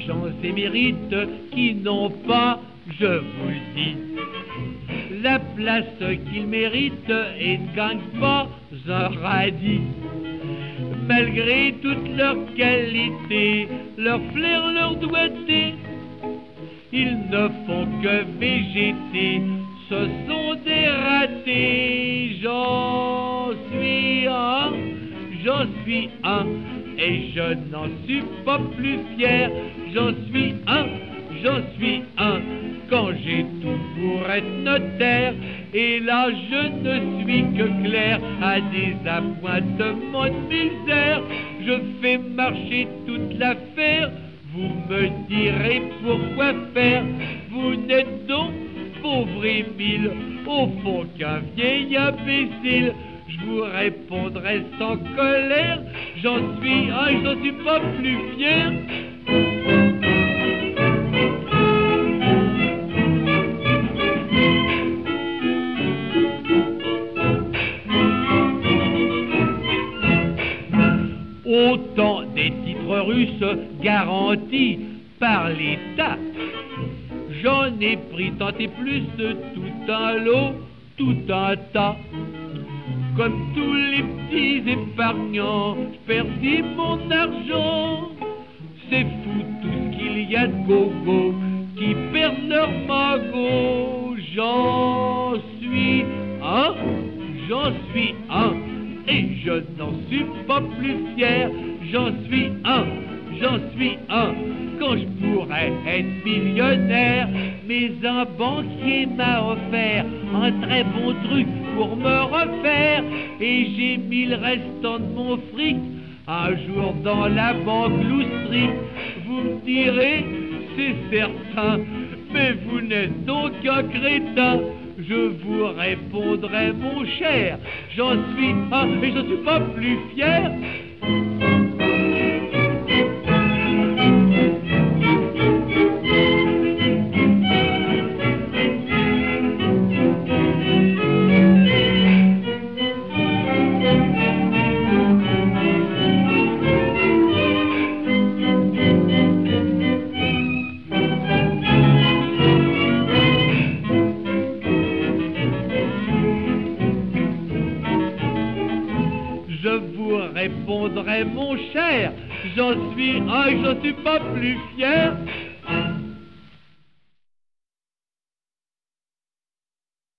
méchants émérites qui n'ont pas, je vous le dis, la place qu'ils méritent et ne gagnent pas un radis. Malgré toute leur qualité, leur flair, leur doigté, ils ne font que végéter, ce sont des ratés. J'en suis un, et je n'en suis pas plus fier. J'en suis un, quand j'ai tout pour être notaire. Et là je ne suis que clerc à des appointements de misère. Je fais marcher toute l'affaire, vous me direz pourquoi faire. Vous n'êtes donc, pauvre Émile, au fond qu'un vieil imbécile. Je vous répondrai sans colère, j'en suis un et j'en suis pas plus fier. Autant des titres russes garantis par l'État. J'en ai pris tant et plus de tout un lot, tout un tas. Comme tous les petits épargnants, je perdis mon argent. C'est fou tout ce qu'il y a de gogo qui perdent leur magot. J'en suis un, et je n'en suis pas plus fier. J'en suis un, quand je pourrais être millionnaire. Mais un banquier m'a offert un très bon truc pour me refaire, et j'ai mis le restant de mon fric un jour dans la banque loustrique. Vous me direz, c'est certain, mais vous n'êtes donc qu'un crétin. Je vous répondrai, mon cher, j'en suis un et je ne suis pas plus fier. Je vous répondrai, mon cher, j'en suis un et je ne suis pas plus fier.